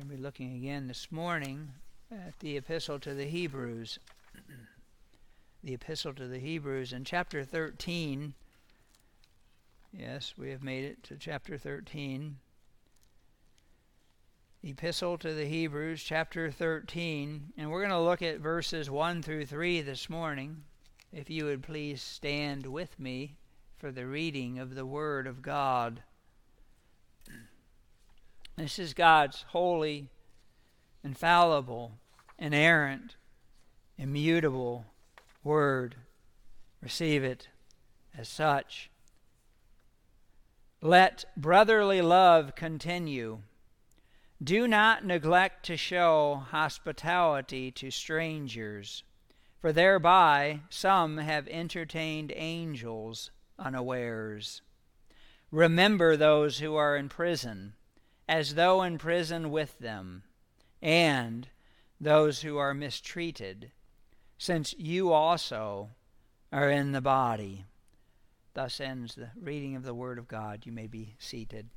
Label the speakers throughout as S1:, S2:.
S1: We'll be looking again this morning at the Epistle to the Hebrews. The Epistle to the Hebrews in chapter 13. Yes, we have made it to chapter 13. The Epistle to the Hebrews, chapter 13. And we're going to look at verses 1 through 3 this morning. If you would please stand with me for the reading of the Word of God. This is God's holy, infallible, inerrant, immutable Word. Receive it as such. Let brotherly love continue. Do not neglect to show hospitality to strangers, for thereby some have entertained angels unawares. Remember those who are in prison, as though in prison with them, and those who are mistreated, since you also are in the body. Thus ends the reading of the Word of God. You may be seated.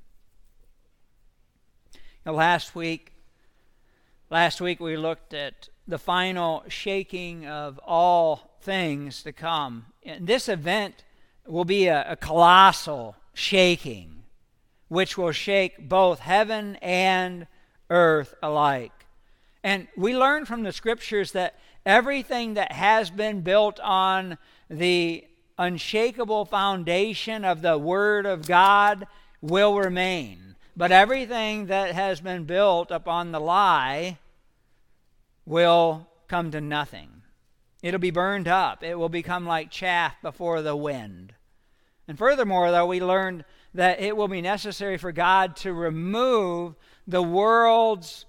S1: Now, last week we looked at the final shaking of all things to come. And this event will be a colossal shaking, which will shake both heaven and earth alike. And we learn from the Scriptures that everything that has been built on the unshakable foundation of the Word of God will remain. But everything that has been built upon the lie will come to nothing. It'll be burned up. It will become like chaff before the wind. And furthermore, though, we learned that it will be necessary for God to remove the world's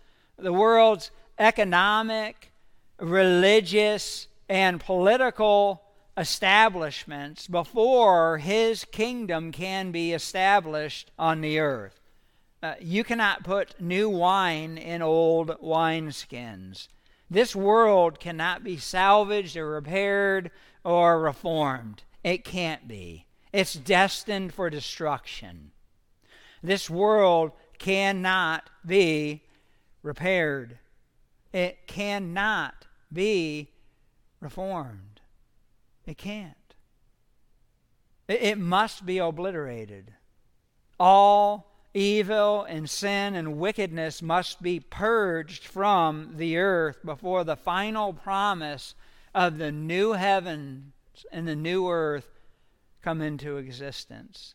S1: economic, religious, and political establishments before His kingdom can be established on the earth. You cannot put new wine in old wineskins. This world cannot be salvaged or repaired or reformed. It can't be. It's destined for destruction. This world cannot be repaired. It cannot be reformed. It can't. It must be obliterated. All evil and sin and wickedness must be purged from the earth before the final promise of the new heavens and the new earth come into existence.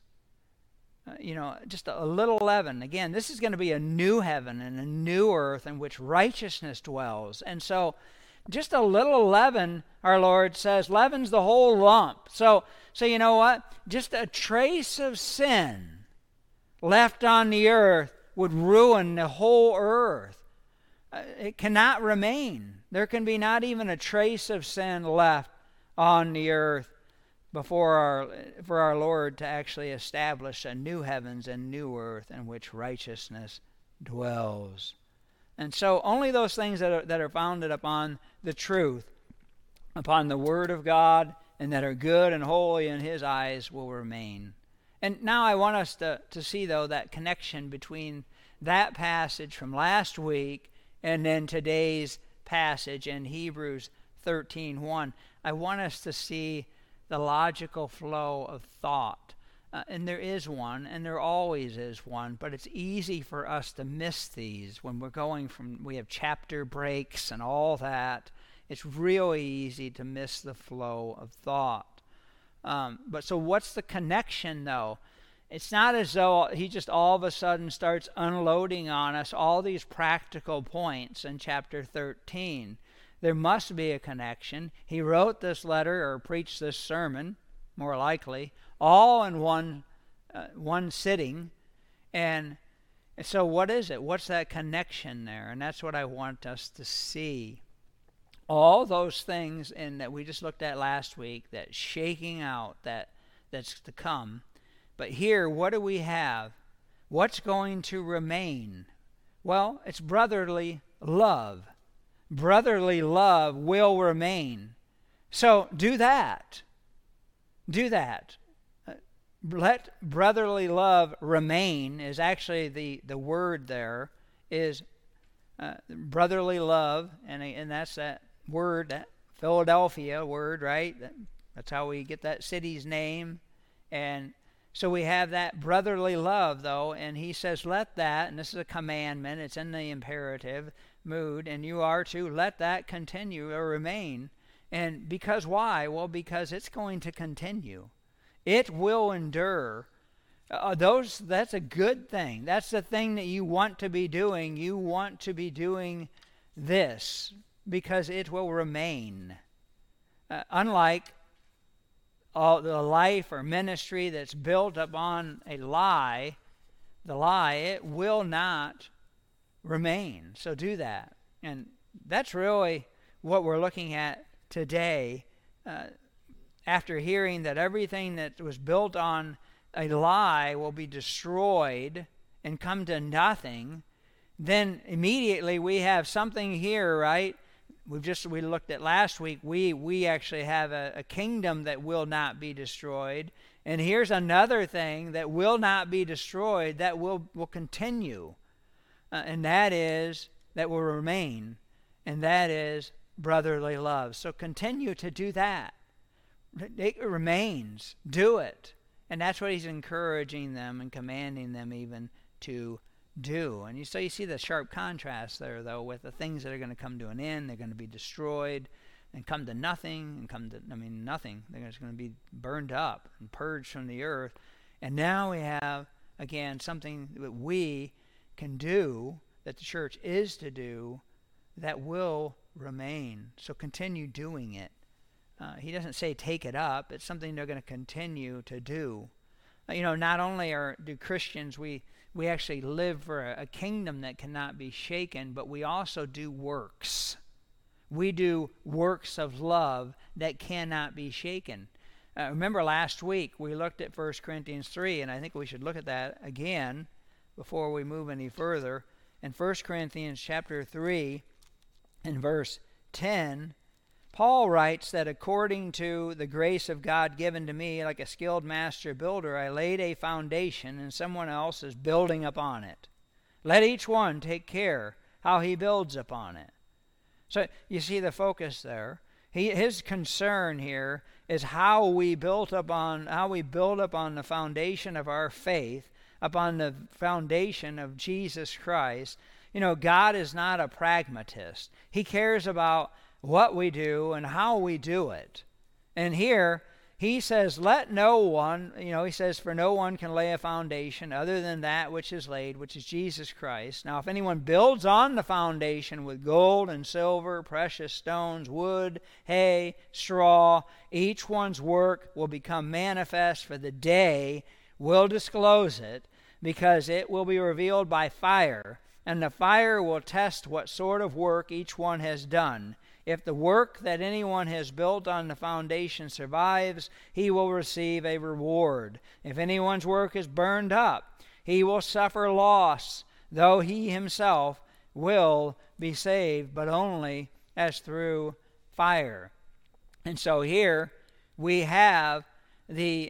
S1: Just a little leaven. Again, this is going to be a new heaven and a new earth in which righteousness dwells. And so, just a little leaven, our Lord says, leavens the whole lump. So you know what? Just a trace of sin left on the earth would ruin the whole earth. It cannot remain. There can be not even a trace of sin left on the earth for our Lord to actually establish a new heavens and new earth in which righteousness dwells. And so only those things that are founded upon the truth, upon the Word of God, and that are good and holy in His eyes will remain. And now I want us to see, though, that connection between that passage from last week and then today's passage in Hebrews 13:1. I want us to see the logical flow of thought. And there is one, and there always is one, but it's easy for us to miss these when we have chapter breaks and all that. It's really easy to miss the flow of thought. But so what's the connection, though? It's not as though he just all of a sudden starts unloading on us all these practical points in chapter 13. There must be a connection. He wrote this letter or preached this sermon, more likely, all in one sitting. And so what is it? What's that connection there? And that's what I want us to see. All those things that we just looked at last week, that shaking out that's to come. But here, what do we have? What's going to remain? Well, it's brotherly love. Brotherly love will remain. So do that. Do that. Let brotherly love remain is actually the word there is brotherly love, and that's that word, that Philadelphia word, right? That's how we get that city's name. And so we have that brotherly love, though, and he says, let that, and this is a commandment, it's in the imperative mood, and you are to let that continue or remain. And because why? Well, because it's going to continue. It will endure. That's a good thing. That's the thing that you want to be doing. You want to be doing this because it will remain. Unlike all the life or ministry that's built upon a lie, it will not remain. So do that. And that's really what we're looking at today. After hearing that everything that was built on a lie will be destroyed and come to nothing, then immediately we have something here, right? We looked at last week, we actually have a kingdom that will not be destroyed. And here's another thing that will not be destroyed, that will continue. And that will remain. And that is brotherly love. So continue to do that. It remains. Do it. And that's what he's encouraging them and commanding them even to do. And so you see the sharp contrast there, though, with the things that are going to come to an end. They're going to be destroyed and come to nothing, and nothing. They're just going to be burned up and purged from the earth. And now we have, again, something that we can do, that the church is to do, that will remain. So continue doing it. He doesn't say take it up. It's something they're going to continue to do. Not only do Christians, we actually live for a kingdom that cannot be shaken, but we also do works. We do works of love that cannot be shaken. Remember last week we looked at 1 Corinthians 3, and I think we should look at that again before we move any further. In 1 Corinthians chapter 3, in verse 10, Paul writes that according to the grace of God given to me, like a skilled master builder, I laid a foundation and someone else is building upon it. Let each one take care how he builds upon it. So you see the focus there. His concern here is how we build upon the foundation of our faith, upon the foundation of Jesus Christ. God is not a pragmatist. He cares about what we do and how we do it. And here he says, let no one, he says, for no one can lay a foundation other than that which is laid, which is Jesus Christ. Now, if anyone builds on the foundation with gold and silver, precious stones, wood, hay, straw, each one's work will become manifest, for the day will disclose it, because it will be revealed by fire, and the fire will test what sort of work each one has done. If the work that anyone has built on the foundation survives, he will receive a reward. If anyone's work is burned up, he will suffer loss, though he himself will be saved, but only as through fire. And so here we have the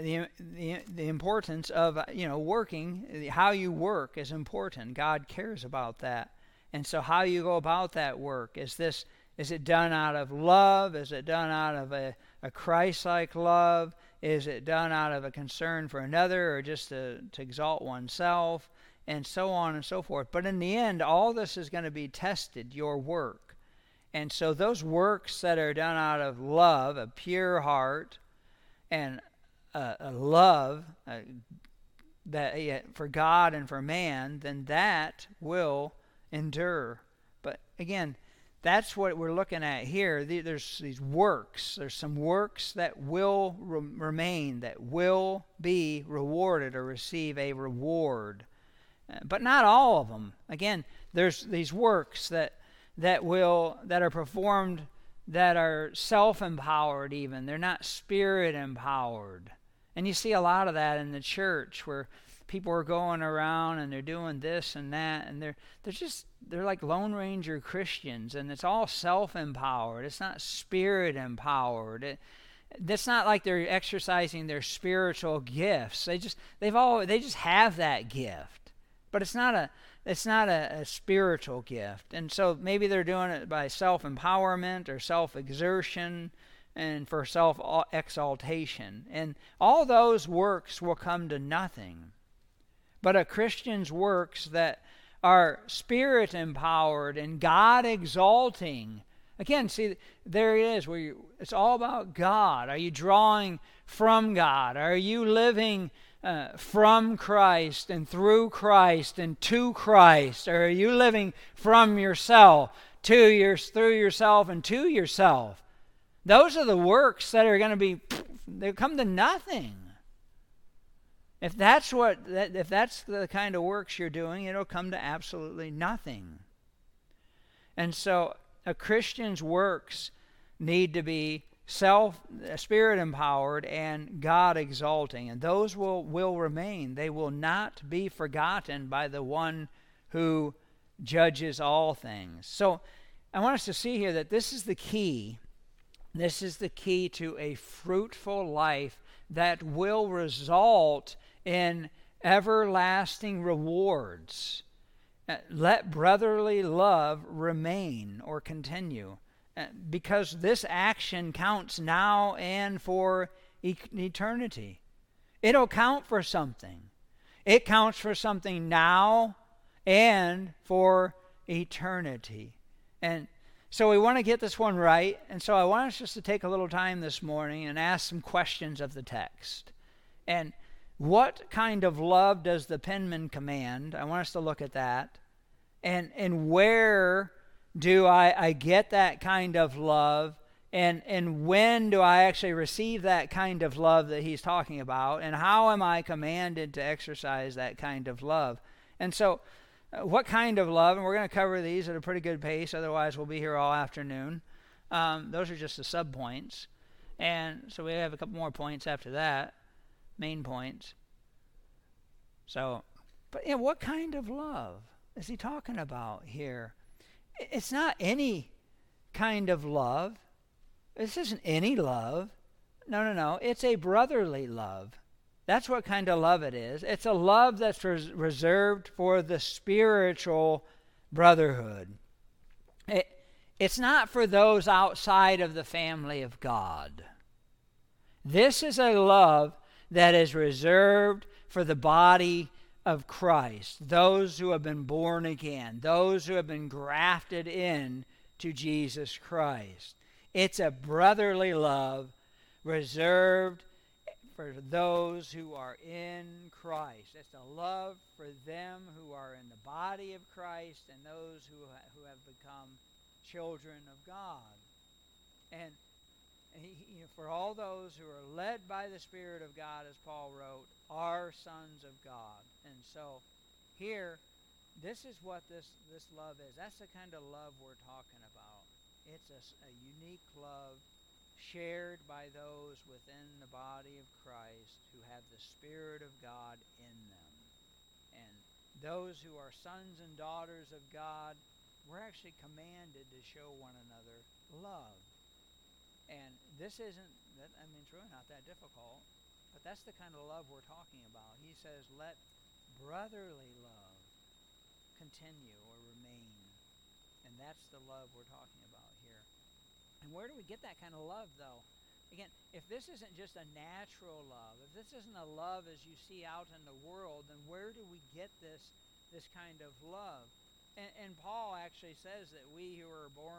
S1: importance of working. How you work is important. God cares about that. And so how you go about that work, is it done out of love? Is it done out of a Christ-like love? Is it done out of a concern for another, or just to exalt oneself? And so on and so forth. But in the end, all this is going to be tested, your work. And so those works that are done out of love, a pure heart, and a love that for God and for man, then that will endure. But again, that's what we're looking at here. There's these works. There's some works that will remain, that will be rewarded or receive a reward. But not all of them. Again, there's these works that are performed that are self-empowered even. They're not spirit-empowered. And you see a lot of that in the church, where people are going around and they're doing this and that, and they're like Lone Ranger Christians, and it's all self-empowered. It's not spirit-empowered. That's not like they're exercising their spiritual gifts. They just have that gift, but it's not a spiritual gift. And so maybe they're doing it by self-empowerment or self-exertion and for self-exaltation. And all those works will come to nothing. But a Christian's works that are spirit-empowered and God-exalting. Again, see, there it is. It's all about God. Are you drawing from God? Are you living from Christ and through Christ and to Christ? Or are you living from yourself, through yourself and to yourself? Those are the works that are going to they come to nothing. If that's the kind of works you're doing, it'll come to absolutely nothing. And so a Christian's works need to be spirit empowered and God exalting, and those will remain. They will not be forgotten by the one who judges all things. So I want us to see here that this is the key. This is the key to a fruitful life that will result in everlasting rewards. Let brotherly love remain or continue, because this action counts now and for eternity. It'll count for something. It counts for something now and for eternity. And so we want to get this one right, and so I want us just to take a little time this morning and ask some questions of the text. And what kind of love does the penman command? I want us to look at that. And where do I get that kind of love? And when do I actually receive that kind of love that he's talking about? And how am I commanded to exercise that kind of love? And so what kind of love? And we're going to cover these at a pretty good pace. Otherwise, we'll be here all afternoon. Those are just the sub-points. And so we have a couple more points after that, main points. So, but what kind of love is he talking about here? It's not any kind of love. This isn't any love. No. It's a brotherly love. That's what kind of love it is. It's a love that's reserved for the spiritual brotherhood. It's not for those outside of the family of God. This is a love that is reserved for the body of Christ, those who have been born again, those who have been grafted in to Jesus Christ. It's a brotherly love reserved for those who are in Christ. It's a love for them who are in the body of Christ and those who have become children of God. And for all those who are led by the Spirit of God, as Paul wrote, are sons of God. And so here, this is what this love is. That's the kind of love we're talking about. It's a unique love shared by those within the body of Christ who have the Spirit of God in them. And those who are sons and daughters of God, we're actually commanded to show one another love. And this it's really not that difficult, but that's the kind of love we're talking about. He says, let brotherly love continue or remain. And that's the love we're talking about here. And where do we get that kind of love, though? Again, if this isn't just a natural love, if this isn't a love as you see out in the world, then where do we get this kind of love? And Paul actually says that we who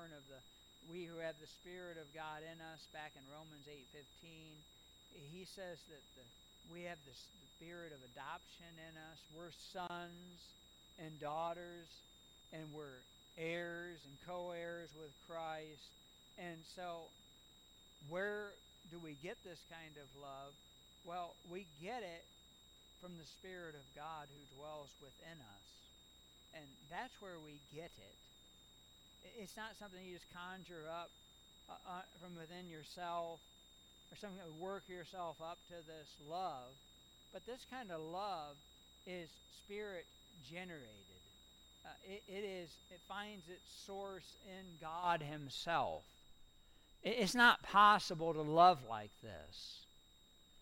S1: have the Spirit of God in us, back in Romans 8:15, he says that we have the spirit of adoption in us. We're sons and daughters, and we're heirs and co-heirs with Christ. And so where do we get this kind of love? Well, we get it from the Spirit of God who dwells within us. And that's where we get it. It's not something you just conjure up from within yourself or something to work yourself up to this love. But this kind of love is Spirit generated. It finds its source in God Himself. It's not possible to love like this.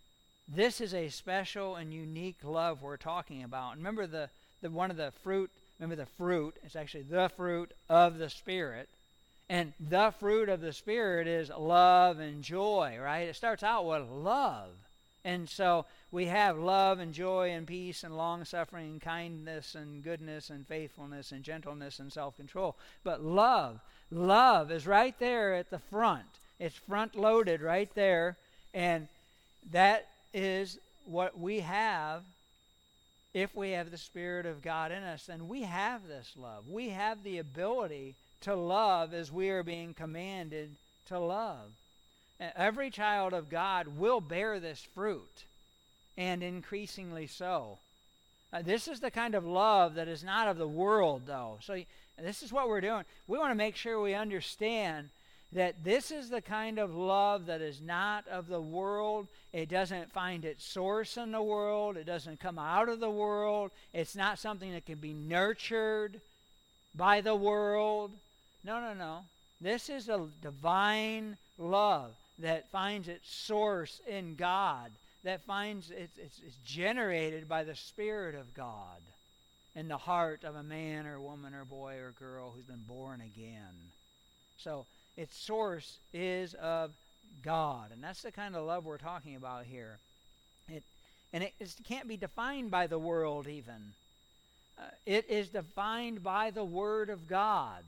S1: This is a special and unique love we're talking about. Remember, the one of the fruit remember the fruit, it's actually the fruit of the Spirit. And the fruit of the Spirit is love and joy, right? It starts out with love. And so we have love and joy and peace and long-suffering and kindness and goodness and faithfulness and gentleness and self-control. But love is right there at the front. It's front-loaded right there. And that is what we have if we have the Spirit of God in us. And we have this love. We have the ability to love as we are being commanded to love. Every child of God will bear this fruit, and increasingly so. This is the kind of love that is not of the world, though. So this is what we're doing. We want to make sure we understand that this is the kind of love that is not of the world. It doesn't find its source in the world. It doesn't come out of the world. It's not something that can be nurtured by the world. No. This is a divine love that finds its source in God, that finds it's generated by the Spirit of God in the heart of a man or woman or boy or girl who's been born again. So its source is of God, and that's the kind of love we're talking about here. It can't be defined by the world even. It is defined by the Word of God.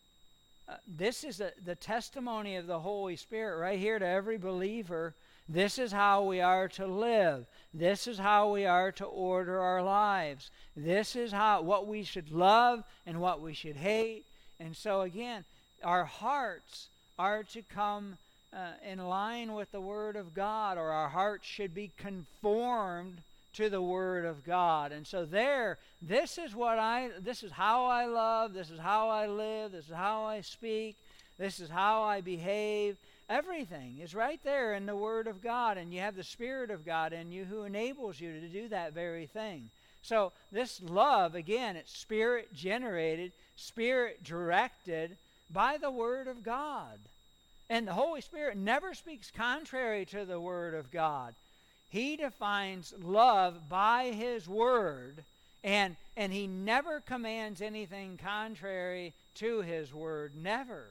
S1: This is the testimony of the Holy Spirit right here to every believer. This is how we are to live. This is how we are to order our lives. This is what we should love and what we should hate. And so again, our hearts are to come in line with the Word of God, or our hearts should be conformed to the Word of God. And so this is how I love, this is how I live, this is how I speak, this is how I behave. Everything is right there in the Word of God, and you have the Spirit of God in you who enables you to do that very thing. So this love, again, it's Spirit-generated, Spirit-directed by the Word of God. And the Holy Spirit never speaks contrary to the Word of God. He defines love by His Word, and He never commands anything contrary to His Word. Never.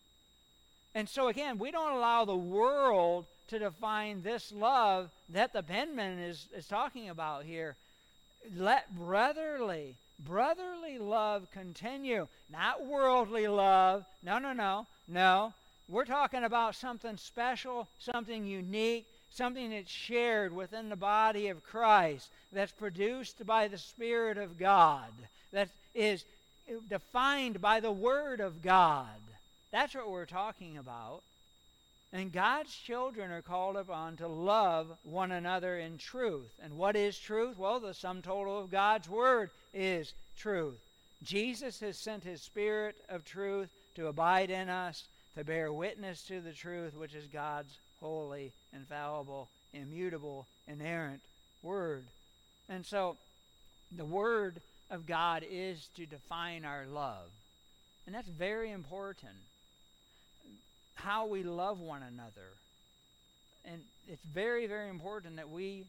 S1: And so again, we don't allow the world to define this love that the penman is talking about here. Let brotherly love continue. Not worldly love. No. We're talking about something special, something unique, something that's shared within the body of Christ, that's produced by the Spirit of God, that is defined by the Word of God. That's what we're talking about. And God's children are called upon to love one another in truth. And what is truth? Well, the sum total of God's Word is truth. Jesus has sent His Spirit of truth to abide in us, to bear witness to the truth, which is God's holy, infallible, immutable, inerrant Word. And so the Word of God is to define our love. And that's very important. How we love one another. And it's very, very important that we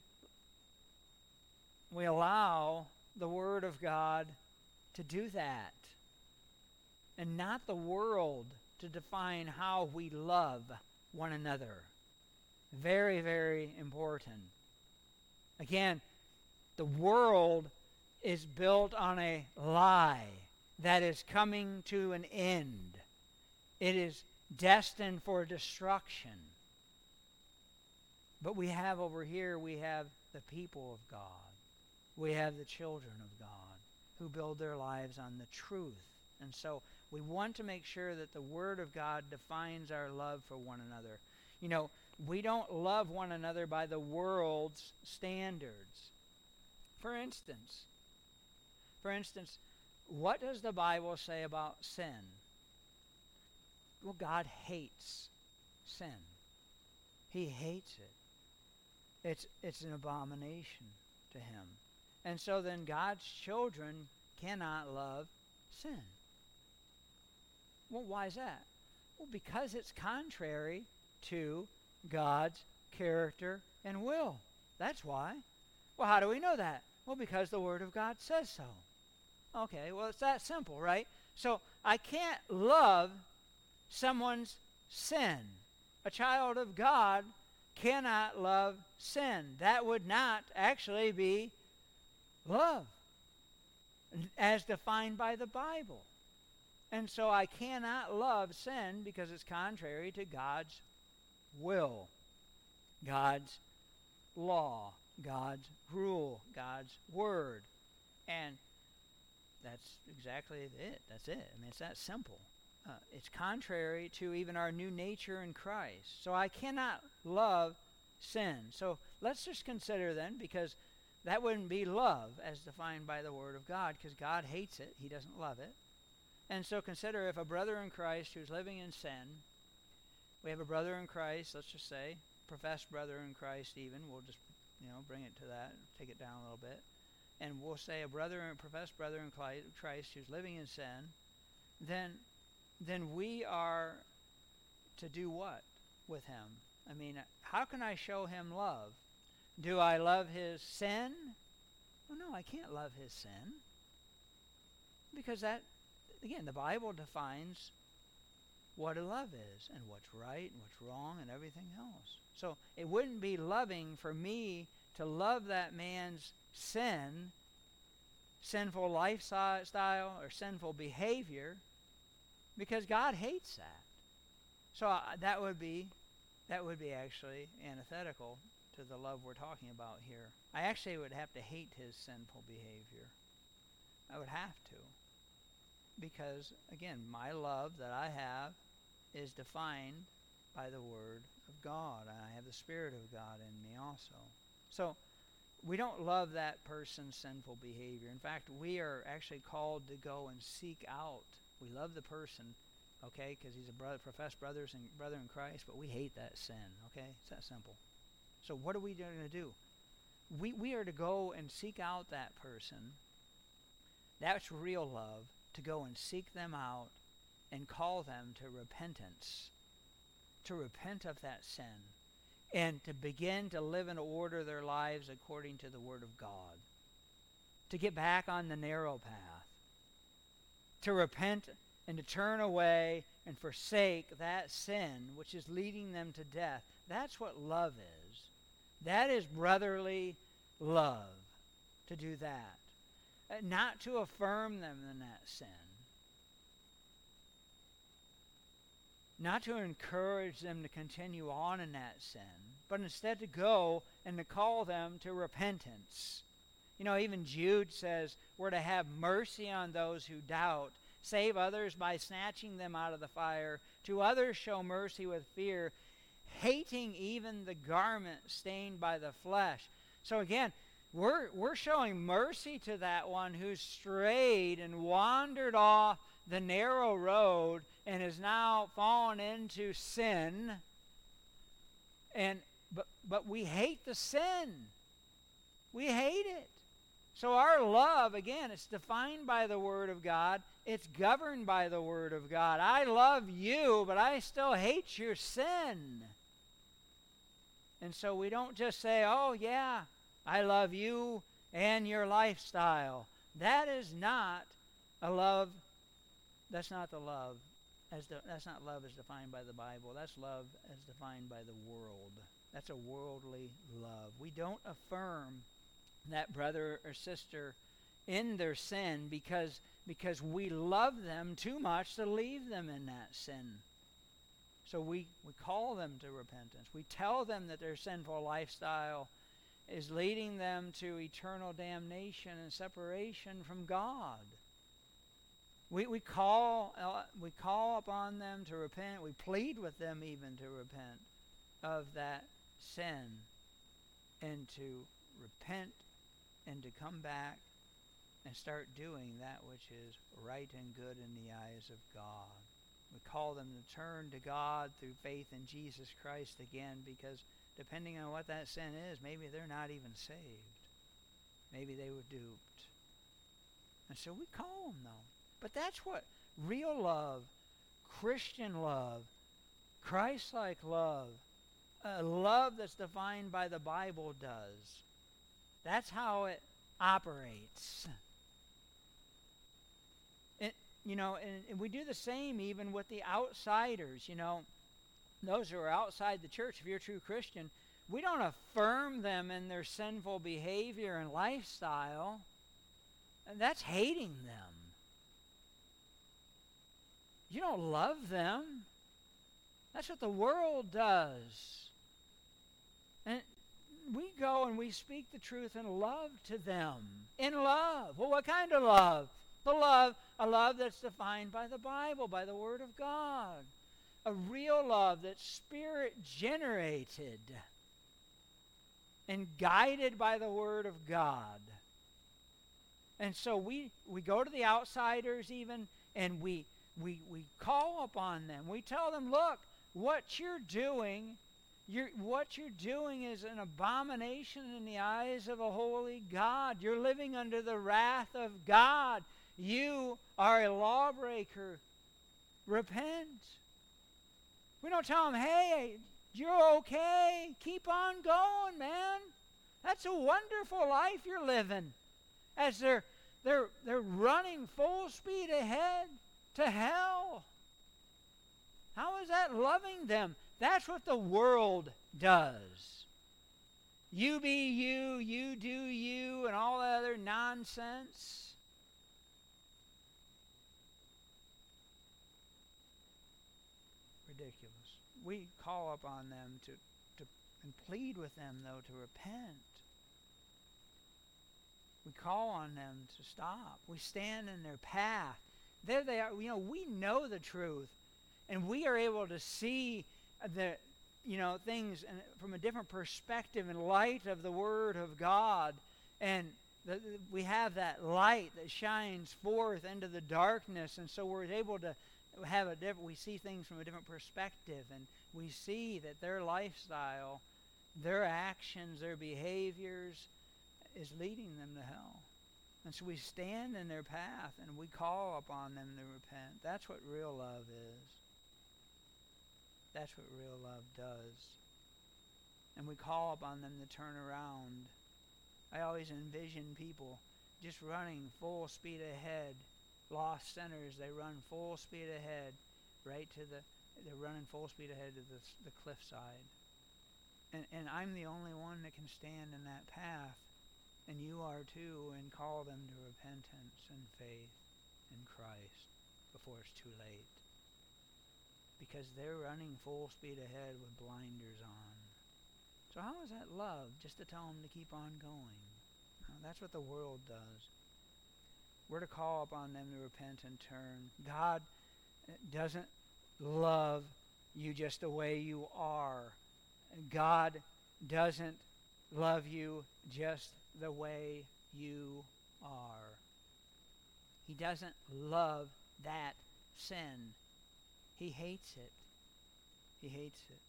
S1: allow the Word of God to do that. And not the world to define how we love one another. Very, very important. Again, the world is built on a lie that is coming to an end. It is destined for destruction. But we have the people of God. We have the children of God who build their lives on the truth. And so we want to make sure that the Word of God defines our love for one another. You know, we don't love one another by the world's standards. For instance, what does the Bible say about sin? Well, God hates sin. He hates it. It's an abomination to Him. And so then God's children cannot love sin. Well, why is that? Well, because it's contrary to God's character and will. That's why. Well, how do we know that? Well, because the Word of God says so. Okay, well, it's that simple, right? So I can't love someone's sin. A child of God cannot love sin. That would not actually be love as defined by the Bible. And so I cannot love sin because it's contrary to God's will, God's law, God's rule, God's word. And that's exactly it. That's it. I mean, it's that simple. It's contrary to even our new nature in Christ. So I cannot love sin. So let's just consider then, because that wouldn't be love as defined by the Word of God, because God hates it. He doesn't love it. And so consider if a brother in Christ who's living in sin, we have a brother in Christ, let's just say, professed brother in Christ even, we'll just, bring it to that, take it down a little bit. And we'll say a professed brother in Christ who's living in sin, then we are to do what with him? I mean, how can I show him love? Do I love his sin? Well, no, I can't love his sin. Because that, again, the Bible defines what a love is and what's right and what's wrong and everything else. So it wouldn't be loving for me to love that man's sin, sinful lifestyle, or sinful behavior, because God hates that. So that would be actually antithetical to the love we're talking about here. I actually would have to hate his sinful behavior. I would have to. Because, again, my love that I have is defined by the Word of God. And I have the Spirit of God in me also. So we don't love that person's sinful behavior. In fact, we are actually called to go and seek out. We love the person, okay, because he's a professed brother in Christ, but we hate that sin, okay? It's that simple. So what are we going to do? We are to go and seek out that person. That's real love, to go and seek them out and call them to repentance, to repent of that sin, and to begin to live and order their lives according to the Word of God, to get back on the narrow path, to repent and to turn away and forsake that sin which is leading them to death. That's what love is. That is brotherly love, to do that. Not to affirm them in that sin. Not to encourage them to continue on in that sin, but instead to go and to call them to repentance. Even Jude says we're to have mercy on those who doubt, save others by snatching them out of the fire, to others show mercy with fear, hating even the garment stained by the flesh. So again, we're showing mercy to that one who's strayed and wandered off the narrow road and has now fallen into sin. But we hate the sin. We hate it. So our love, again, it's defined by the Word of God. It's governed by the Word of God. I love you, but I still hate your sin. And so we don't just say, oh yeah, I love you and your lifestyle. That is not a love. That's not the love. That's not love as defined by the Bible. That's love as defined by the world. That's a worldly love. We don't affirm that brother or sister in their sin because we love them too much to leave them in that sin. So we call them to repentance. We tell them that their sinful lifestyle is leading them to eternal damnation and separation from God. We call upon them to repent. We plead with them even to repent of that sin and to repent and to come back and start doing that which is right and good in the eyes of God. We call them to turn to God through faith in Jesus Christ again, because depending on what that sin is, maybe they're not even saved. Maybe they were duped. And so we call them, though. But that's what real love, Christian love, Christ-like love, a love that's defined by the Bible does. That's how it operates. And we do the same even with the outsiders, those who are outside the church. If you're a true Christian, we don't affirm them in their sinful behavior and lifestyle. And that's hating them. You don't love them. That's what the world does. And we go and we speak the truth in love to them. In love. Well, what kind of love? A love that's defined by the Bible, by the Word of God. A real love that's Spirit-generated and guided by the Word of God. And so we go to the outsiders even, and we call upon them. We tell them, look, what you're doing is an abomination in the eyes of a holy God. You're living under the wrath of God. You are a lawbreaker. Repent. We don't tell them, hey, you're okay. Keep on going, man. That's a wonderful life you're living. As they're running full speed ahead to hell. How is that loving them? That's what the world does. You be you, you do you, and all that other nonsense. Ridiculous. We call upon them to and plead with them, though, to repent. We call on them to stop. We stand in their path. There they are. We know the truth, and we are able to see the things from a different perspective in light of the Word of God, and we have that light that shines forth into the darkness, and so we're able to have we see things from a different perspective, and we see that their lifestyle, their actions, their behaviors is leading them to hell. And so we stand in their path and we call upon them to repent. That's what real love is. That's what real love does. And we call upon them to turn around. I always envision people just running full speed ahead. Lost sinners, they run full speed ahead, they're running full speed ahead to the cliffside. And I'm the only one that can stand in that path, and you are too, and call them to repentance and faith in Christ before it's too late. Because they're running full speed ahead with blinders on. So how is that love? Just to tell them to keep on going. No, that's what the world does. We're to call upon them to repent and turn. God doesn't love you just the way you are. God doesn't love you just the way you are. He doesn't love that sin. He hates it. He hates it.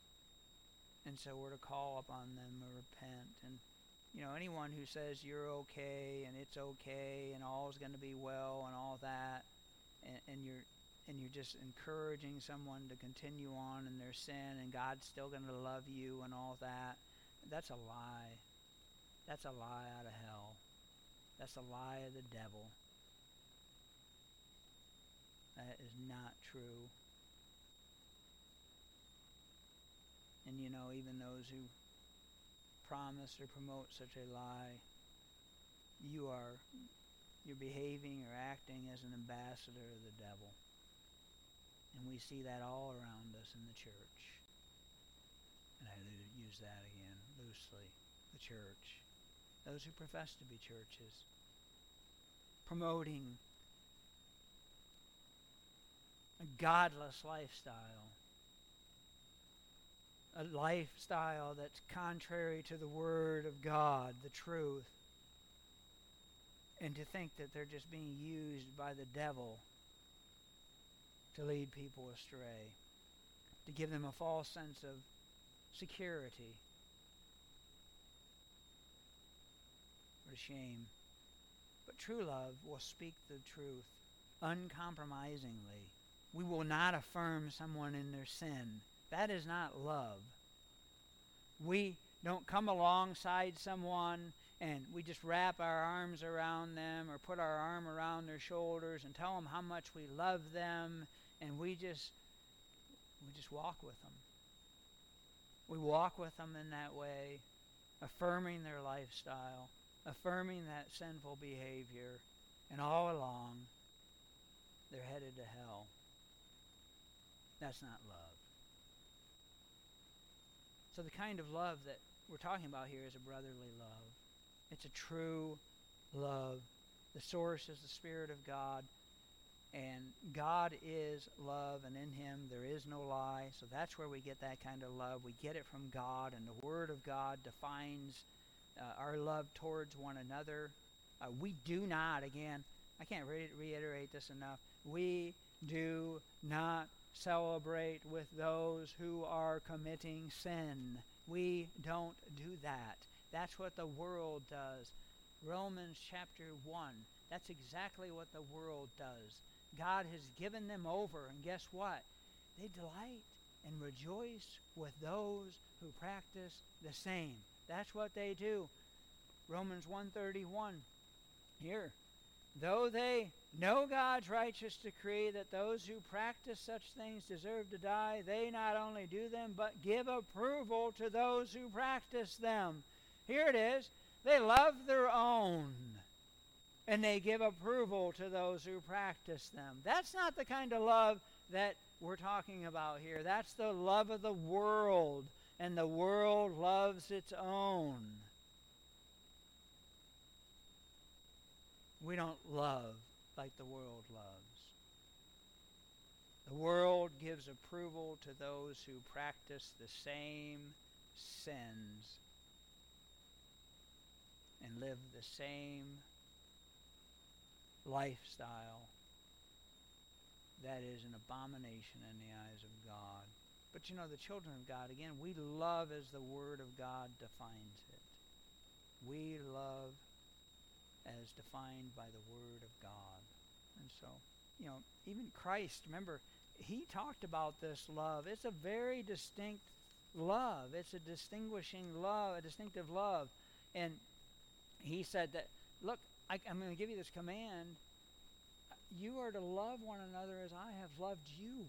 S1: And so we're to call upon them to repent. And anyone who says you're okay and it's okay and all's going to be well and all that, and you're just encouraging someone to continue on in their sin and God's still going to love you and all that, that's a lie. That's a lie out of hell. That's a lie of the devil. That is not true. And even those who promise or promote such a lie, you're behaving or acting as an ambassador of the devil. And we see that all around us in the church. And I use that again loosely. The church. Those who profess to be churches. Promoting a godless lifestyle. A lifestyle that's contrary to the Word of God, the truth. And to think that they're just being used by the devil to lead people astray, to give them a false sense of security. What a shame. But true love will speak the truth uncompromisingly. We will not affirm someone in their sin. That is not love. We don't come alongside someone and we just wrap our arms around them or put our arm around their shoulders and tell them how much we love them, and we just walk with them. We walk with them in that way, affirming their lifestyle, affirming that sinful behavior, and all along they're headed to hell. That's not love. So the kind of love that we're talking about here is a brotherly love. It's a true love. The source is the Spirit of God, and God is love, and in Him there is no lie. So that's where we get that kind of love. We get it from God, and the Word of God defines our love towards one another. We do not, again, I can't reiterate this enough, we do not celebrate with those who are committing sin. We don't do that. That's what the world does. Romans chapter 1, that's exactly what the world does. God has given them over, and guess what? They delight and rejoice with those who practice the same. That's what they do. Romans 1:31, here. Though they know God's righteous decree that those who practice such things deserve to die, they not only do them, but give approval to those who practice them. Here it is. They love their own, and they give approval to those who practice them. That's not the kind of love that we're talking about here. That's the love of the world, and the world loves its own. We don't love like the world loves. The world gives approval to those who practice the same sins and live the same lifestyle that is an abomination in the eyes of God. But you know, the children of God, again, we love as the Word of God defines it. We love as defined by the Word of God. And so, you know, even Christ, remember, He talked about this love. It's a very distinct love. It's a distinguishing love, a distinctive love. And He said that, look, I'm going to give you this command. You are to love one another as I have loved you.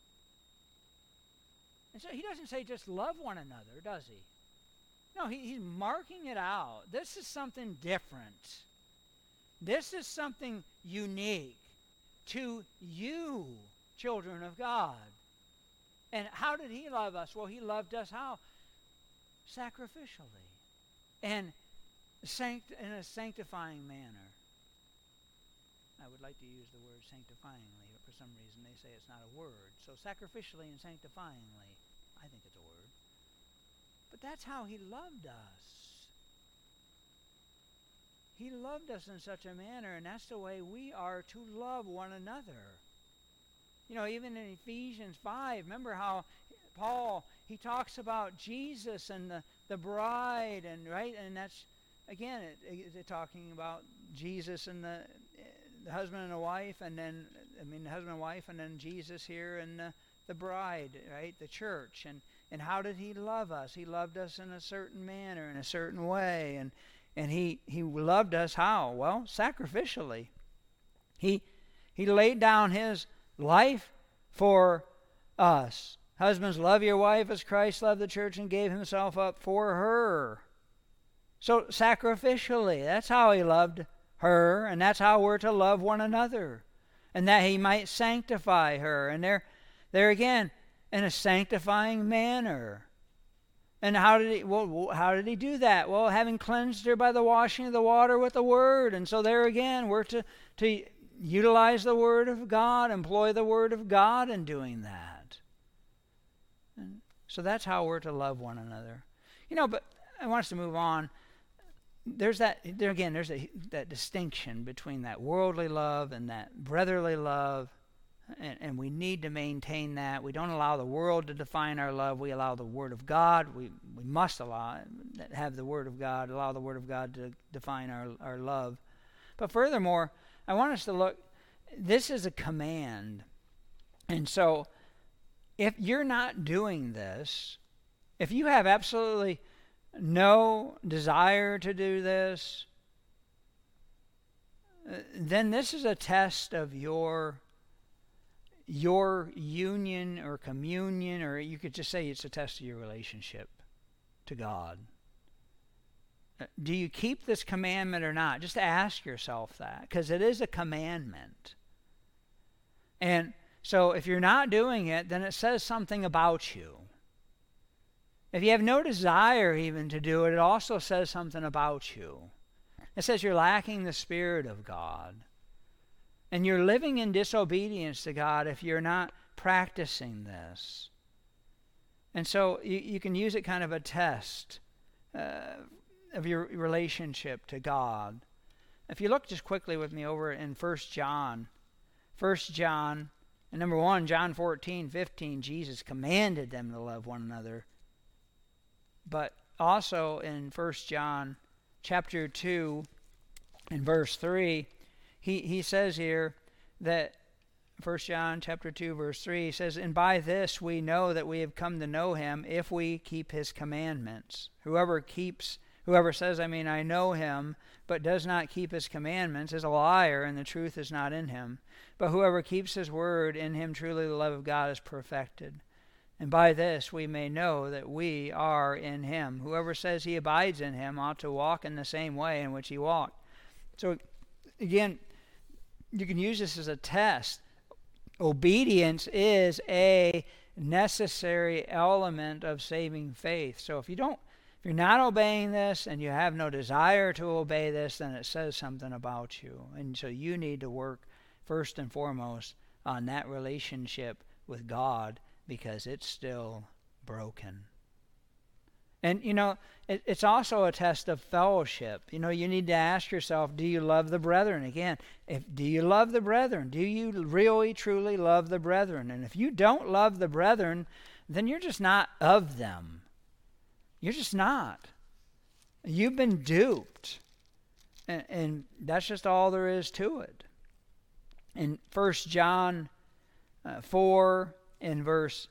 S1: And so He doesn't say just love one another, does He? No, He's marking it out. This is something different. This is something unique to you, children of God. And how did He love us? Well, He loved us how? Sacrificially. And in a sanctifying manner. I would like to use the word sanctifyingly, but for some reason they say it's not a word. So sacrificially and sanctifyingly, I think it's a word. But that's how He loved us. He loved us in such a manner, and that's the way we are to love one another. You know, even in Ephesians 5, remember how Paul, he talks about Jesus and the bride, and right, and that's, again, it's talking about Jesus and the husband and the wife, and then, the husband and wife, and then Jesus here and the bride, right, the church. And how did He love us? He loved us in a certain manner, in a certain way, and He loved us how? Well, sacrificially. He laid down His life for us. Husbands, love your wife as Christ loved the church and gave Himself up for her. So sacrificially, that's how He loved her, and that's how we're to love one another, and that He might sanctify her. And there again, in a sanctifying manner. And how did He do that? Well, having cleansed her by the washing of the water with the Word. And so there again, we're to utilize the Word of God, employ the Word of God in doing that. And so that's how we're to love one another. You know, but I want us to move on. There's that distinction between that worldly love and that brotherly love. And we need to maintain that. We don't allow the world to define our love. We allow the Word of God. We must have the Word of God, allow the Word of God to define our love. But furthermore, I want us to look, this is a command. And so, if you're not doing this, if you have absolutely no desire to do this, then this is a test of your union or communion, or you could just say it's a test of your relationship to God. Do you keep this commandment or not? Just ask yourself that, because it is a commandment. And so if you're not doing it, then it says something about you. If you have no desire even to do it, it also says something about you. It says you're lacking the Spirit of God. And you're living in disobedience to God if you're not practicing this. And so you can use it kind of a test of your relationship to God. If you look just quickly with me over in 1 John, and number 1, John 14:15, Jesus commanded them to love one another. But also in 1 John chapter 2 and verse 3, he says here that 1 John chapter 2 verse 3, he says, "And by this we know that we have come to know him if we keep his commandments. Whoever says, I know him, but does not keep his commandments is a liar, and the truth is not in him. But whoever keeps his word, in him truly the love of God is perfected. And by this we may know that we are in him. Whoever says he abides in him ought to walk in the same way in which he walked." So again, you can use this as a test. Obedience is a necessary element of saving faith. So if you're not obeying this and you have no desire to obey this, then it says something about you. And so you need to work first and foremost on that relationship with God, because it's still broken. And, it's also a test of fellowship. You need to ask yourself, do you love the brethren? Again, do you love the brethren? Do you really, truly love the brethren? And if you don't love the brethren, then you're just not of them. You're just not. You've been duped. And that's just all there is to it. In 1 John 4 in verse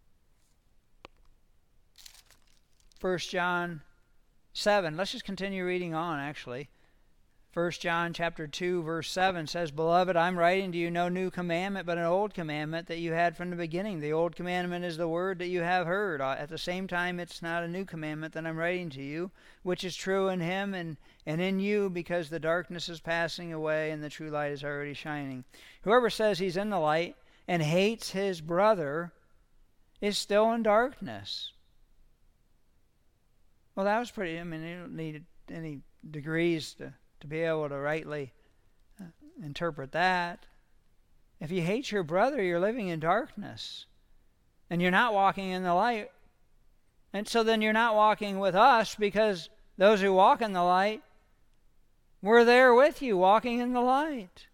S1: 1 John 7. Let's just continue reading on, actually. 1 John chapter 2, verse 7 says, "Beloved, I'm writing to you no new commandment, but an old commandment that you had from the beginning. The old commandment is the word that you have heard. At the same time, it's not a new commandment that I'm writing to you, which is true in him and in you, because the darkness is passing away and the true light is already shining. Whoever says he's in the light and hates his brother is still in darkness." Well, that was pretty, you don't need any degrees to be able to rightly interpret that. If you hate your brother, you're living in darkness. And you're not walking in the light. And so then you're not walking with us, because those who walk in the light, we're there with you, walking in the light.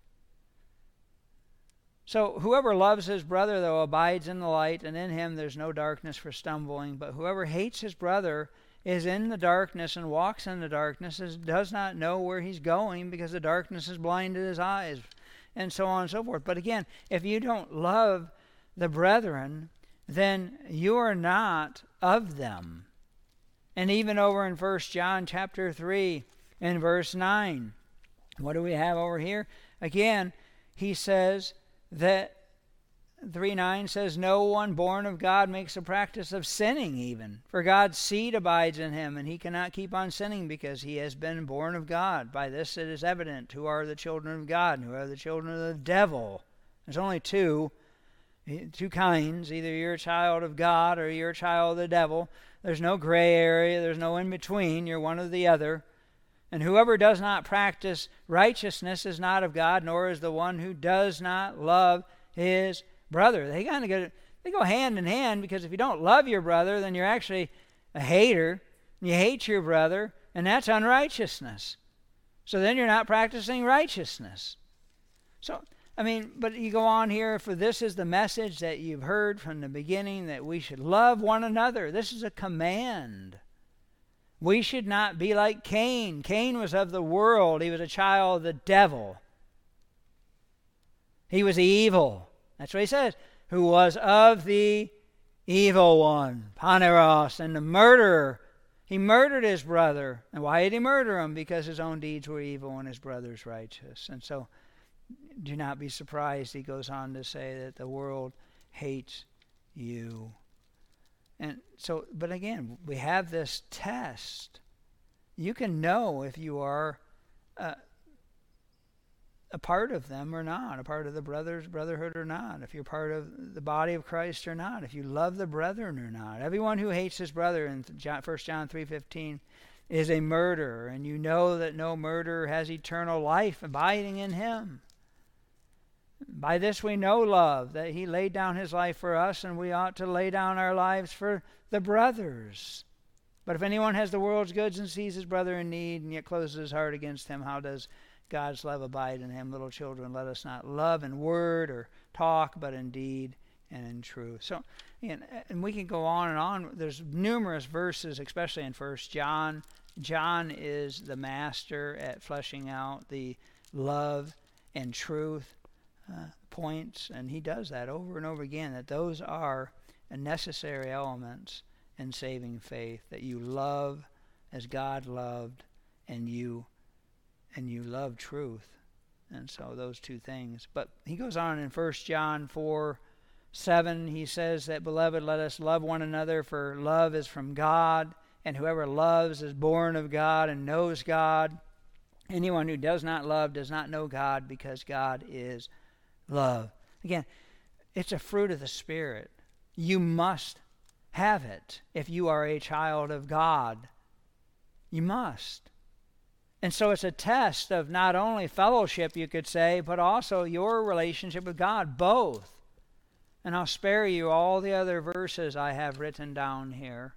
S1: So whoever loves his brother, though, abides in the light, and in him there's no darkness for stumbling. But whoever hates his brother is in the darkness and walks in the darkness, does not know where he's going, because the darkness has blinded his eyes, and so on and so forth. But again, if you don't love the brethren, then you are not of them. And even over in 1 John chapter 3 and verse 9, what do we have over here? Again, he says that 3:9 says, "No one born of God makes a practice of sinning even. For God's seed abides in him, and he cannot keep on sinning because he has been born of God. By this it is evident who are the children of God and who are the children of the devil." There's only two kinds. Either you're a child of God or you're a child of the devil. There's no gray area. There's no in between. You're one or the other. And whoever does not practice righteousness is not of God, nor is the one who does not love his brother. They go hand in hand, because if you don't love your brother, then you're actually a hater. You hate your brother, and that's unrighteousness. So then you're not practicing righteousness. So, but you go on here, "For this is the message that you've heard from the beginning, that we should love one another." This is a command. We should not be like Cain. Cain was of the world. He was a child of the devil. He was evil. That's what he says. "Who was of the evil one," Paneros, and the murderer. He murdered his brother. And why did he murder him? Because his own deeds were evil and his brother's righteous. And so do not be surprised, he goes on to say, that the world hates you. And so, but again, we have this test. You can know if you are a part of them or not, a part of the brotherhood or not, if you're part of the body of Christ or not, if you love the brethren or not. Everyone who hates his brother, in 1 John 3:15, is a murderer, and you know that no murderer has eternal life abiding in him. By this we know love, that he laid down his life for us, and we ought to lay down our lives for the brothers. But if anyone has the world's goods and sees his brother in need and yet closes his heart against him, how does God's love abide in him? Little children, let us not love in word or talk, but in deed and in truth. So, and we can go on and on. There's numerous verses, especially in 1 John. John is the master at fleshing out the love and truth points, and he does that over and over again, that those are necessary elements in saving faith, that you love as God loved, and you love truth. And so those two things. But he goes on in 1 John 4:7, he says that, beloved, let us love one another, for love is from God, and whoever loves is born of God and knows God. Anyone who does not love does not know God, because God is love. Again, it's a fruit of the Spirit. You must have it if you are a child of God. You must. And so it's a test of not only fellowship, you could say, but also your relationship with God, both. And I'll spare you all the other verses I have written down here.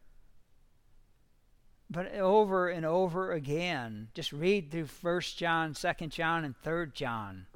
S1: But over and over again, just read through 1 John, 2 John, and 3 John.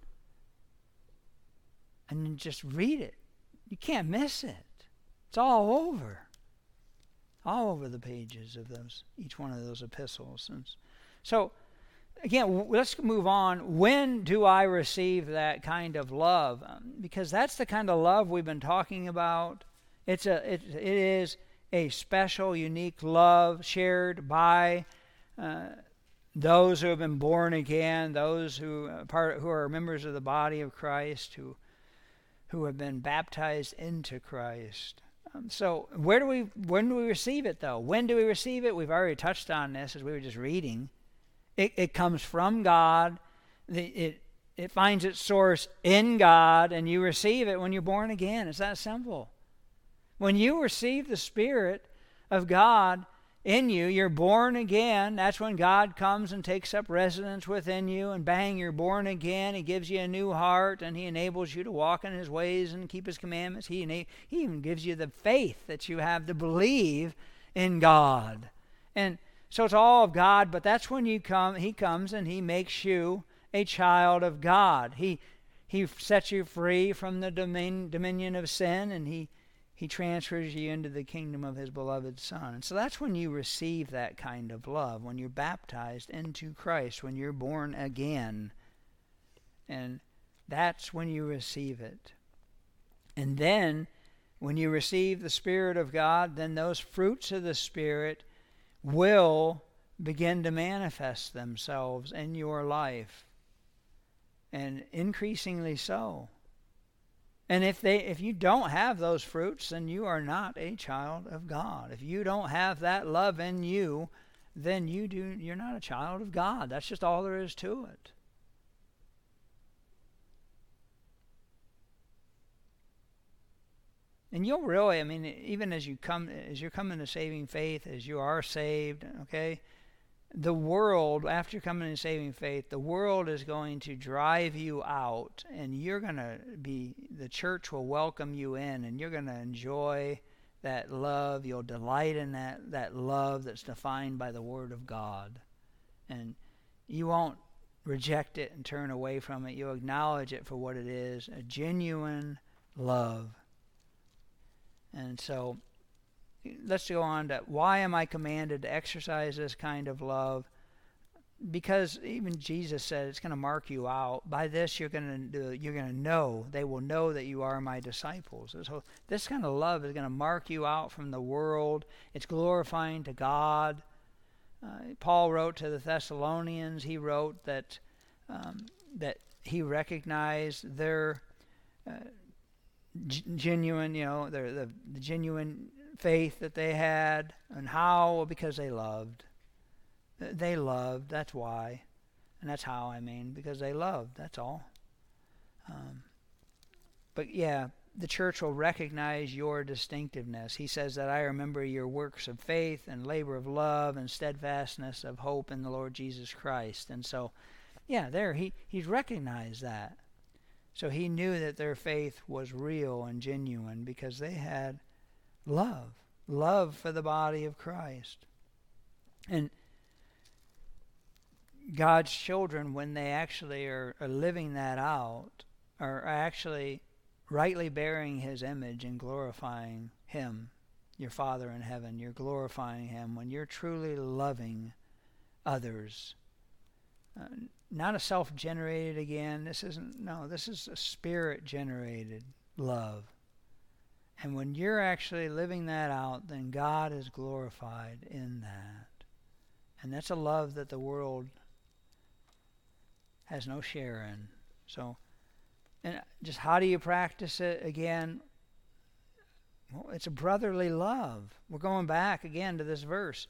S1: And then just read it. You can't miss it. It's all over the pages of those, each one of those epistles. And so, again, let's move on. When do I receive that kind of love? Because that's the kind of love we've been talking about. It is a special, unique love shared by those who have been born again, those who are members of the body of Christ, who have been baptized into Christ. So when do we receive it, though? When do we receive it? We've already touched on this as we were just reading. It comes from God. It finds its source in God, and you receive it when you're born again. It's that simple. When you receive the Spirit of God in you, you're born again. That's when God comes and takes up residence within you, and bang, you're born again. He gives you a new heart, and he enables you to walk in his ways and keep his commandments. He even gives you the faith that you have to believe in God. And so it's all of God, but that's when he comes and he makes you a child of God. He sets you free from the dominion of sin, and he transfers you into the kingdom of his beloved Son. And so that's when you receive that kind of love, when you're baptized into Christ, when you're born again. And that's when you receive it. And then, when you receive the Spirit of God, then those fruits of the Spirit will begin to manifest themselves in your life. And increasingly so. And if you don't have those fruits, then you are not a child of God. If you don't have that love in you, then you're not a child of God. That's just all there is to it. And you'll really, even as you're coming to saving faith, as you are saved, okay, the world, after coming to saving faith, the world is going to drive you out, and the church will welcome you in, and you're going to enjoy that love. You'll delight in that love that's defined by the Word of God. And you won't reject it and turn away from it. You'll acknowledge it for what it is, a genuine love. And so let's go on to, why am I commanded to exercise this kind of love? Because even Jesus said it's going to mark you out. By this you're going to know, they will know that you are my disciples. And so this kind of love is going to mark you out from the world. It's glorifying to God. Paul wrote to the Thessalonians. He wrote that that he recognized their genuine, the genuine faith that they had, and how? Because they loved. They loved. That's why, and that's how. Because they loved. That's all. But yeah, the church will recognize your distinctiveness. He says that I remember your works of faith and labor of love and steadfastness of hope in the Lord Jesus Christ. And so, yeah, he's recognized that. So he knew that their faith was real and genuine because they had love for the body of Christ. And God's children, when they actually are living that out, are actually rightly bearing his image and glorifying him, your Father in heaven. You're glorifying him when you're truly loving others. Not a self-generated again. This is a spirit-generated love. And when you're actually living that out, then God is glorified in that. And that's a love that the world has no share in. So, and just how do you practice it again? Well, it's a brotherly love. We're going back again to this verse.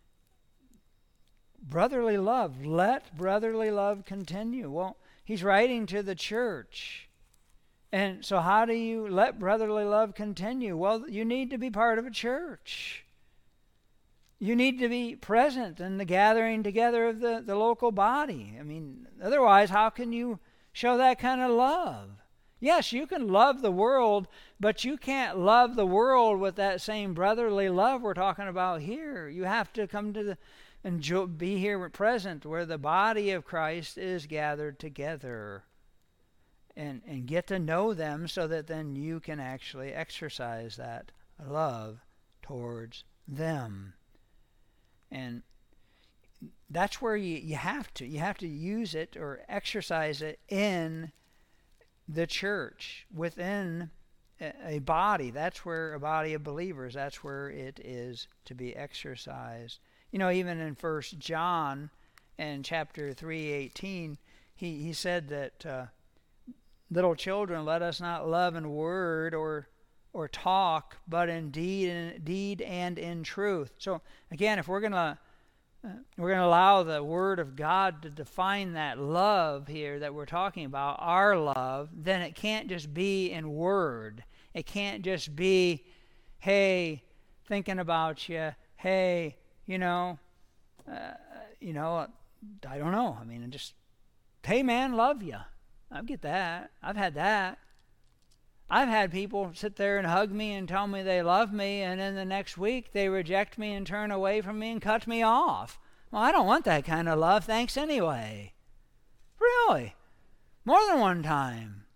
S1: Brotherly love. Let brotherly love continue. Well, he's writing to the church. And so how do you let brotherly love continue? Well, you need to be part of a church. You need to be present in the gathering together of the local body. Otherwise, how can you show that kind of love? Yes, you can love the world, but you can't love the world with that same brotherly love we're talking about here. You have to come to and be here present where the body of Christ is gathered together and get to know them so that then you can actually exercise that love towards them. And that's where you have to use it or exercise it in the church, within a body. That's where a body of believers, that's where it is to be exercised. Even in 1 John and chapter 3:18, he said that little children, let us not love in word or talk, but in deed and in truth. So again, if we're going to allow the Word of God to define that love here that we're talking about, our love, then it can't just be in word. It can't just be, hey, thinking about you, hey, I don't know. Just, hey, man, love you. I get that. I've had that. I've had people sit there and hug me and tell me they love me, and then the next week they reject me and turn away from me and cut me off. Well, I don't want that kind of love. Thanks anyway. Really? More than one time.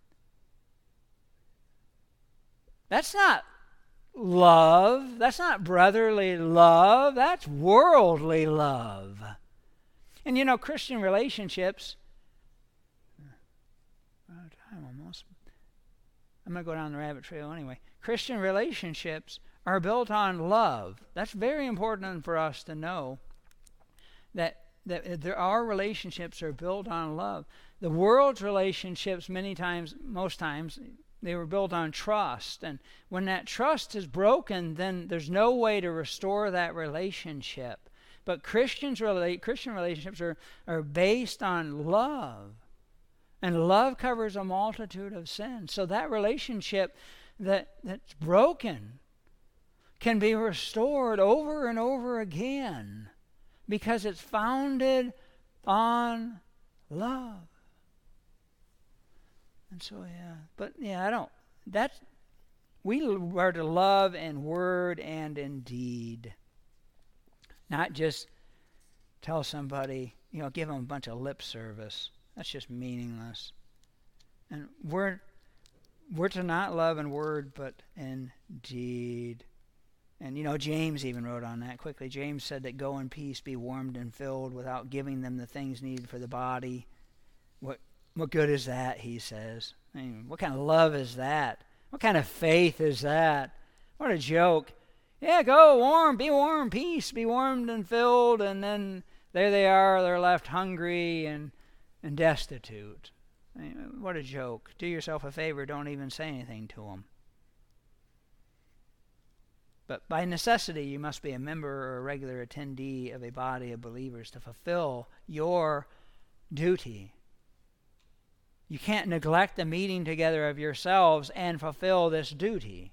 S1: That's not love. That's not brotherly love. That's worldly love. And Christian relationships, time almost. I'm going to go down the rabbit trail anyway. Christian relationships are built on love. That's very important for us to know that our relationships are built on love. The world's relationships most times, they were built on trust. And when that trust is broken, then there's no way to restore that relationship. But Christian relationships are based on love. And love covers a multitude of sins. So that relationship that's broken can be restored over and over again because it's founded on love. And so, we are to love in word and in deed. Not just tell somebody, give them a bunch of lip service. That's just meaningless. And we're to not love in word, but in deed. And James even wrote on that quickly. James said that go in peace, be warmed and filled, without giving them the things needed for the body. What good is that, he says. What kind of love is that? What kind of faith is that? What a joke. Yeah, go warm, peace, be warmed and filled, and then there they are, they're left hungry and destitute. I mean, what a joke. Do yourself a favor, don't even say anything to them. But by necessity, you must be a member or a regular attendee of a body of believers to fulfill your duty. You can't neglect the meeting together of yourselves and fulfill this duty.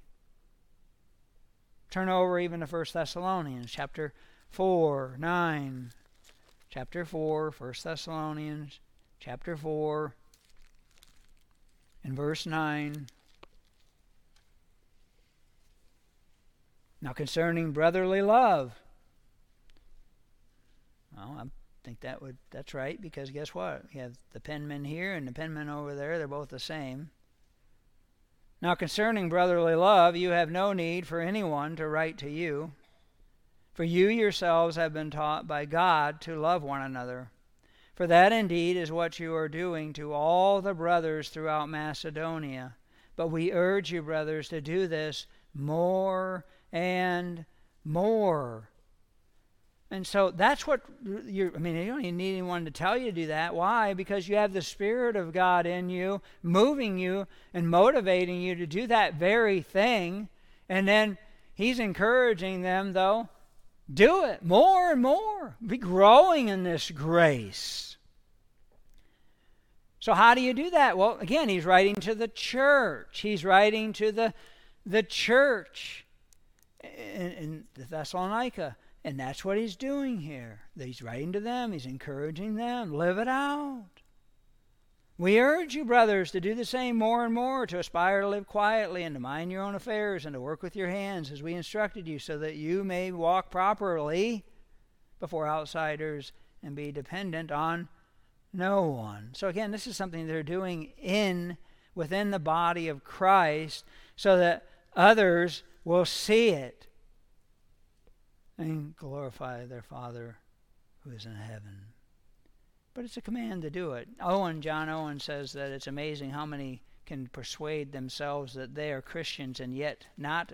S1: Turn over even to 1 Thessalonians chapter 4, 9. Chapter 4, 1 Thessalonians chapter 4, and verse 9. Now concerning brotherly love. Well, I think that's right, because guess what? You have the penman here and the penman over there. They're both the same. Now concerning brotherly love, you have no need for anyone to write to you, for you yourselves have been taught by God to love one another. For that indeed is what you are doing to all the brothers throughout Macedonia. But we urge you, brothers, to do this more and more. And so that's what you don't even need anyone to tell you to do that. Why? Because you have the Spirit of God in you, moving you and motivating you to do that very thing. And then He's encouraging them, though, do it more and more. Be growing in this grace. So how do you do that? Well, again, He's writing to the church. He's writing to the church in Thessalonica. And that's what He's doing here. He's writing to them. He's encouraging them. Live it out. We urge you, brothers, to do the same more and more, to aspire to live quietly and to mind your own affairs and to work with your hands as we instructed you, so that you may walk properly before outsiders and be dependent on no one. So again, this is something they're doing within the body of Christ so that others will see it and glorify their Father who is in heaven. But it's a command to do it. John Owen says that it's amazing how many can persuade themselves that they are Christians and yet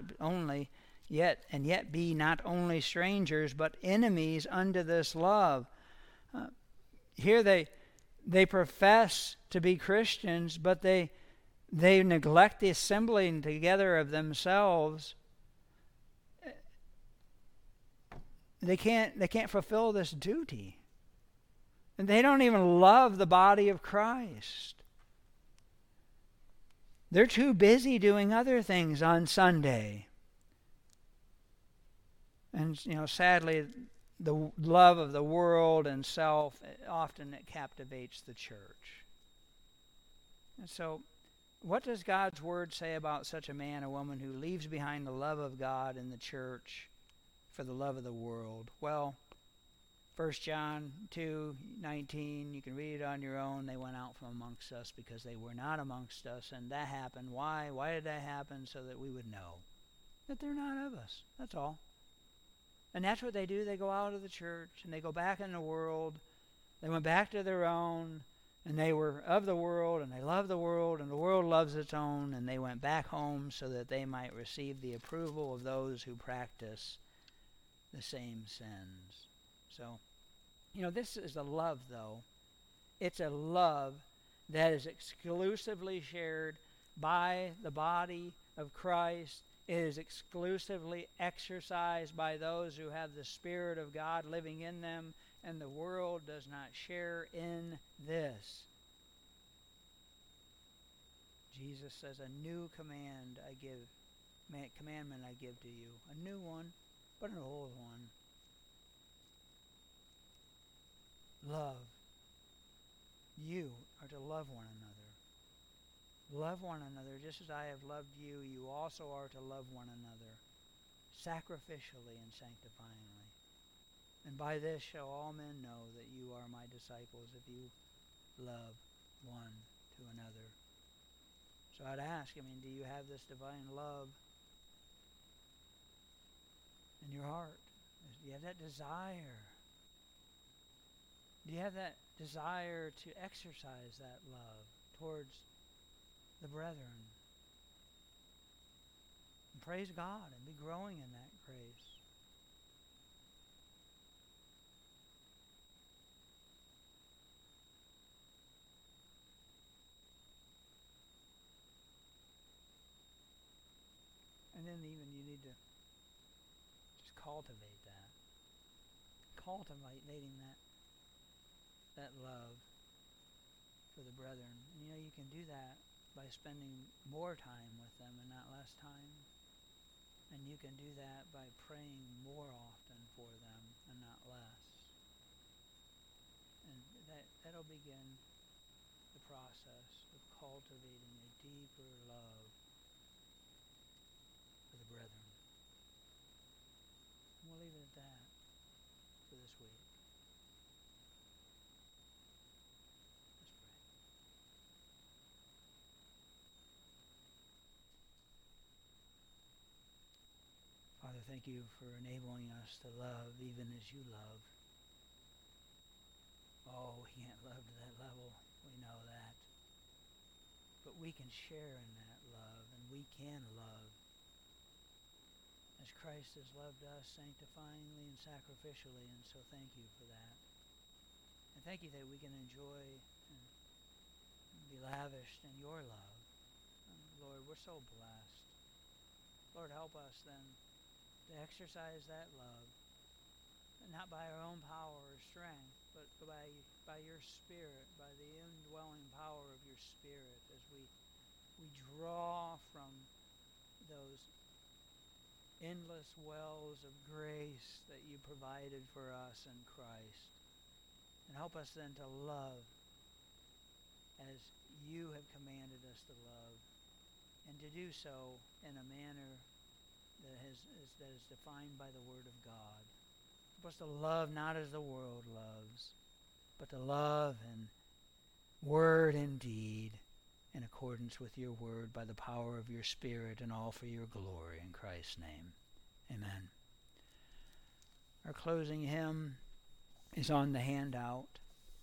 S1: be not only strangers but enemies unto this love. Here they profess to be Christians, but they neglect the assembling together of themselves. They can't fulfill this duty. And they don't even love the body of Christ. They're too busy doing other things on Sunday. And, sadly, the love of the world and self, often it captivates the church. And so, what does God's Word say about such a man or woman who leaves behind the love of God and the church for the love of the world? Well, 1 John 2:19, you can read it on your own. They went out from amongst us because they were not amongst us, and that happened. Why? Why did that happen? So that we would know that they're not of us. That's all. And that's what they do. They go out of the church, and they go back in the world. They went back to their own, and they were of the world, and they love the world, and the world loves its own, and they went back home so that they might receive the approval of those who practice the same sins. So, this is a love, though. It's a love that is exclusively shared by the body of Christ. It is exclusively exercised by those who have the Spirit of God living in them, and the world does not share in this. Jesus says, a new commandment I give to you. A new one, but an old one. Love. You are to love one another. Love one another just as I have loved you. You also are to love one another sacrificially and sanctifyingly. And by this shall all men know that you are my disciples, if you love one to another. So I'd ask, do you have this divine love in your heart? Do you have that desire? Do you have that desire to exercise that love towards the brethren? And praise God and be growing in that praise. And then even you need to just cultivate that. Cultivating that love for the brethren. And, you can do that by spending more time with them and not less time. And you can do that by praying more often for them and not less. And that'll begin the process of cultivating a deeper love for the brethren. And we'll leave it at that for this week. Let's pray. Father, thank you for enabling us to love even as you love. Oh, we can't love to that level. We know that. But we can share in that love, and we can love as Christ has loved us sanctifyingly and sacrificially, and so thank you for that. And thank you that we can enjoy and be lavished in your love. And Lord, we're so blessed. Lord, help us then to exercise that love, not by our own power or strength, but by your Spirit, by the indwelling power of your Spirit, as we draw from those endless wells of grace that you provided for us in Christ. And help us then to love as you have commanded us to love, and to do so in a manner that is defined by the Word of God. Help us to love not as the world loves, but to love in word and deed in accordance with your word by the power of your Spirit, and all for your glory. In Christ's name, amen. Our closing hymn is on the handout.